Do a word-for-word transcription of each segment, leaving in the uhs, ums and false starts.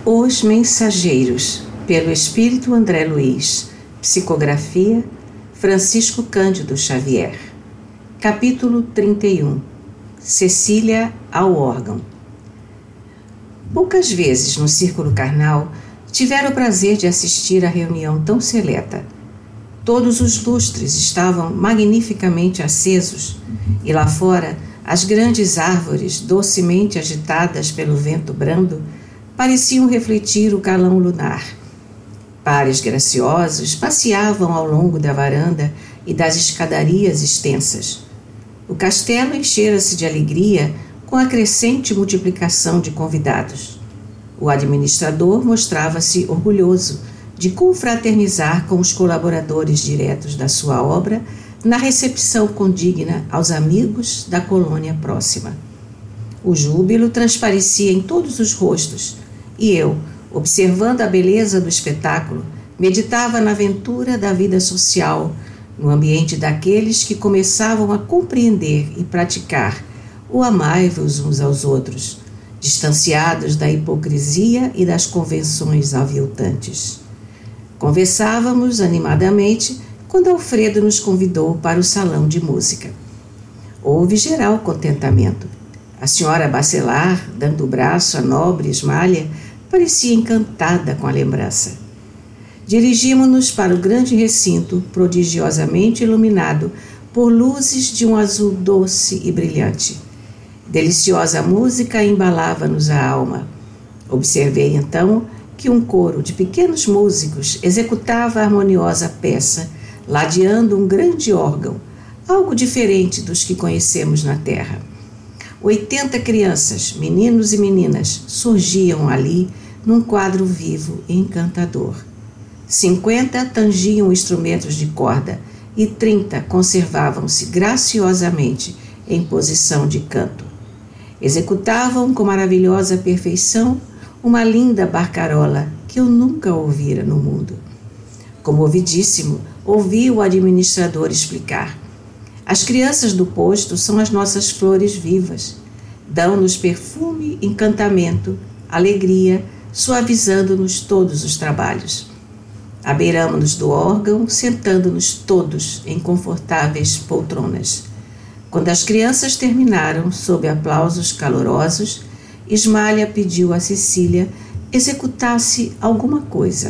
Os Mensageiros, pelo Espírito André Luiz. Psicografia Francisco Cândido Xavier. Capítulo trinta e um. Cecília ao órgão. Poucas vezes no círculo carnal tiveram o prazer de assistir a reunião tão seleta. Todos os lustres estavam magnificamente acesos e lá fora as grandes árvores, docemente agitadas pelo vento brando, pareciam refletir o calão lunar. Pares graciosos passeavam ao longo da varanda e das escadarias extensas. O castelo enchera-se de alegria com a crescente multiplicação de convidados. O administrador mostrava-se orgulhoso de confraternizar com os colaboradores diretos da sua obra na recepção condigna aos amigos da colônia próxima. O júbilo transparecia em todos os rostos, e eu, observando a beleza do espetáculo, meditava na aventura da vida social, no ambiente daqueles que começavam a compreender e praticar o amai-vos uns aos outros, distanciados da hipocrisia e das convenções aviltantes. Conversávamos animadamente quando Alfredo nos convidou para o salão de música. Houve geral contentamento. A senhora Bachelard, dando o braço à nobre Ismália, parecia encantada com a lembrança. Dirigimo-nos para o grande recinto, prodigiosamente iluminado por luzes de um azul doce e brilhante. Deliciosa música embalava-nos a alma. Observei então que um coro de pequenos músicos executava a harmoniosa peça, ladeando um grande órgão, algo diferente dos que conhecemos na terra. Oitenta crianças, meninos e meninas, surgiam ali num quadro vivo e encantador. Cinquenta tangiam instrumentos de corda e trinta conservavam-se graciosamente em posição de canto. Executavam com maravilhosa perfeição uma linda barcarola que eu nunca ouvira no mundo. Comovidíssimo, ouvi o administrador explicar. As crianças do posto são as nossas flores vivas. Dão-nos perfume, encantamento, alegria, suavizando-nos todos os trabalhos. Abeiramo-nos do órgão, sentando-nos todos em confortáveis poltronas. Quando as crianças terminaram, sob aplausos calorosos, Ismália pediu a Cecília executasse alguma coisa.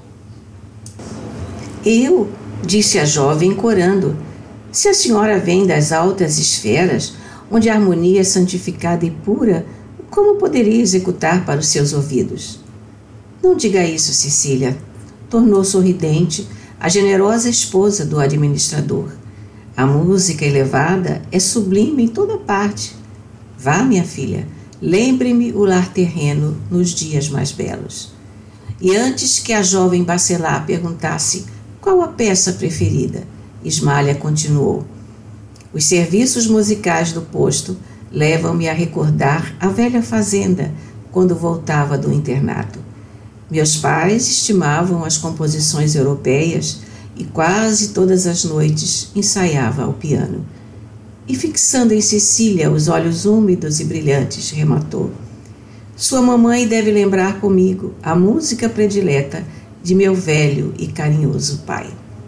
Eu, disse a jovem corando, se a senhora vem das altas esferas, onde a harmonia é santificada e pura, como poderia executar para os seus ouvidos? Não diga isso, Cecília, tornou sorridente a generosa esposa do administrador. A música elevada é sublime em toda parte. Vá, minha filha, lembre-me o lar terreno nos dias mais belos. E antes que a jovem Bachelard perguntasse qual a peça preferida, Ismália continuou. Os serviços musicais do posto levam-me a recordar a velha fazenda quando voltava do internato. Meus pais estimavam as composições europeias e quase todas as noites ensaiava ao piano. E fixando em Cecília os olhos úmidos e brilhantes, rematou. Sua mamãe deve lembrar comigo a música predileta de meu velho e carinhoso pai.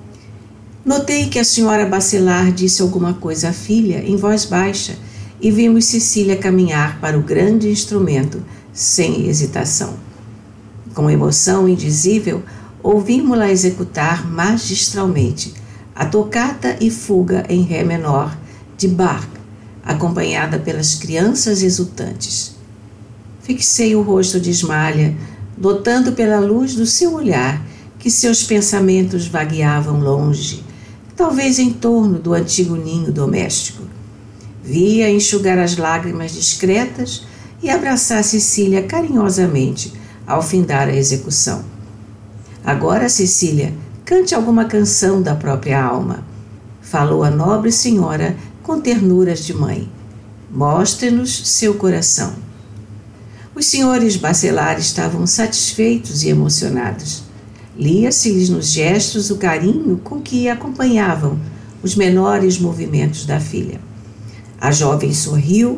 Notei que a senhora Bachelard disse alguma coisa à filha em voz baixa e vimos Cecília caminhar para o grande instrumento sem hesitação. Com emoção indizível, ouvimos-la executar magistralmente a tocata e fuga em ré menor de Bach, acompanhada pelas crianças exultantes. Fixei o rosto de Ismália, notando pela luz do seu olhar que seus pensamentos vagueavam longe, talvez em torno do antigo ninho doméstico. Via enxugar as lágrimas discretas e abraçar Cecília carinhosamente ao findar a execução. Agora, Cecília, cante alguma canção da própria alma, falou a nobre senhora com ternuras de mãe. Mostre-nos seu coração. Os senhores Bachelard estavam satisfeitos e emocionados. Lia-se-lhes nos gestos o carinho com que acompanhavam os menores movimentos da filha. A jovem sorriu,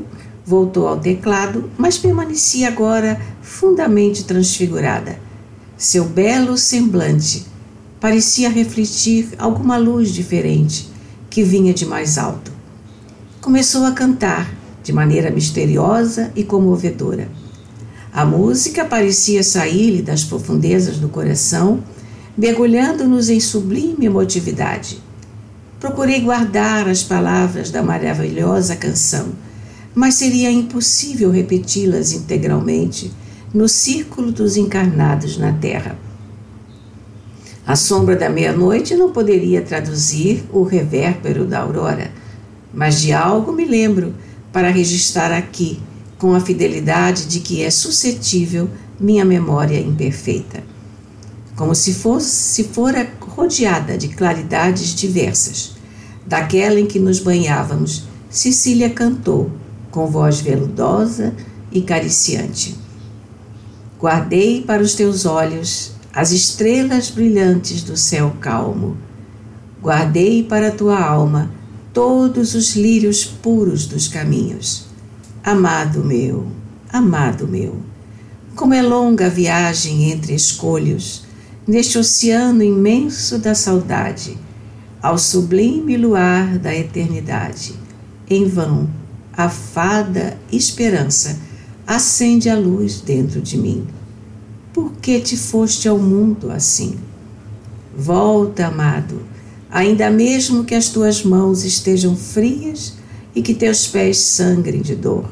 Voltou ao teclado, mas permanecia agora fundamente transfigurada. Seu belo semblante parecia refletir alguma luz diferente que vinha de mais alto. Começou a cantar de maneira misteriosa e comovedora. A música parecia sair-lhe das profundezas do coração, mergulhando-nos em sublime emotividade. Procurei guardar as palavras da maravilhosa canção, mas seria impossível repeti-las integralmente no círculo dos encarnados na Terra. A sombra da meia-noite não poderia traduzir o revérbero da aurora, mas de algo me lembro para registrar aqui, com a fidelidade de que é suscetível minha memória imperfeita. Como se fosse, se fora rodeada de claridades diversas, daquela em que nos banhávamos, Cecília cantou, com voz veludosa e cariciante. Guardei para os teus olhos as estrelas brilhantes do céu calmo. Guardei para a tua alma todos os lírios puros dos caminhos. Amado meu, amado meu, como é longa a viagem entre escolhos, neste oceano imenso da saudade, ao sublime luar da eternidade. Em vão, a fada esperança acende a luz dentro de mim. Por que te foste ao mundo assim? Volta, amado, ainda mesmo que as tuas mãos estejam frias e que teus pés sangrem de dor.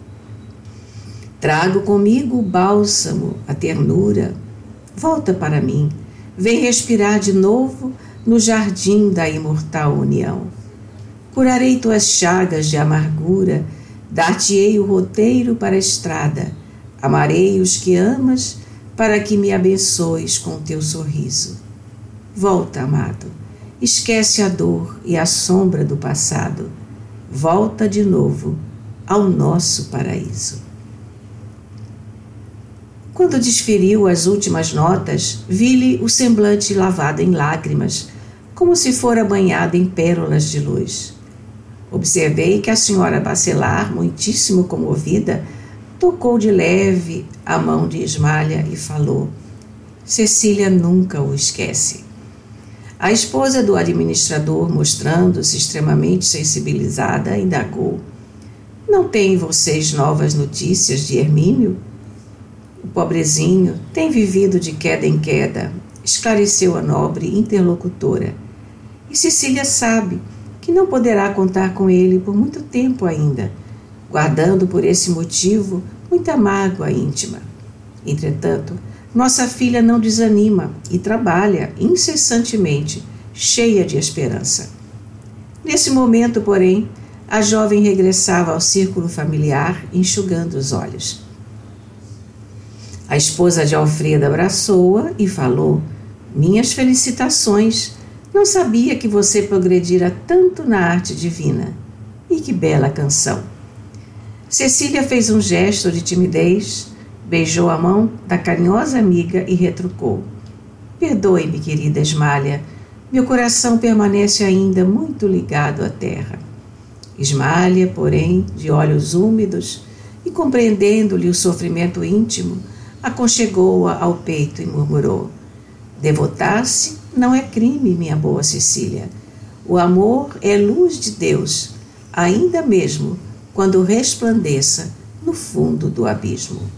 Trago comigo o bálsamo, a ternura. Volta para mim, vem respirar de novo no jardim da imortal união. Curarei tuas chagas de amargura, dar-te-ei o roteiro para a estrada, amarei os que amas, para que me abençoes com teu sorriso. Volta, amado, esquece a dor e a sombra do passado, volta de novo ao nosso paraíso. Quando desferiu as últimas notas, vi-lhe o semblante lavado em lágrimas, como se fora banhado em pérolas de luz. Observei que a senhora Bachelard, muitíssimo comovida, tocou de leve a mão de Ismália e falou: Cecília nunca o esquece. A esposa do administrador, mostrando-se extremamente sensibilizada, indagou: Não têm vocês novas notícias de Hermínio? O pobrezinho tem vivido de queda em queda, esclareceu a nobre interlocutora. E Cecília sabe que não poderá contar com ele por muito tempo ainda, guardando por esse motivo muita mágoa íntima. Entretanto, nossa filha não desanima e trabalha incessantemente, cheia de esperança. Nesse momento, porém, a jovem regressava ao círculo familiar, enxugando os olhos. A esposa de Alfredo abraçou-a e falou: Minhas felicitações! Não sabia que você progredira tanto na arte divina. E que bela canção! Cecília fez um gesto de timidez, beijou a mão da carinhosa amiga e retrucou: Perdoe-me, querida Ismália, meu coração permanece ainda muito ligado à terra. Ismália, porém, de olhos úmidos e compreendendo-lhe o sofrimento íntimo, aconchegou-a ao peito e murmurou: Devotar-se não é crime, minha boa Cecília. O amor é luz de Deus, ainda mesmo quando resplandeça no fundo do abismo.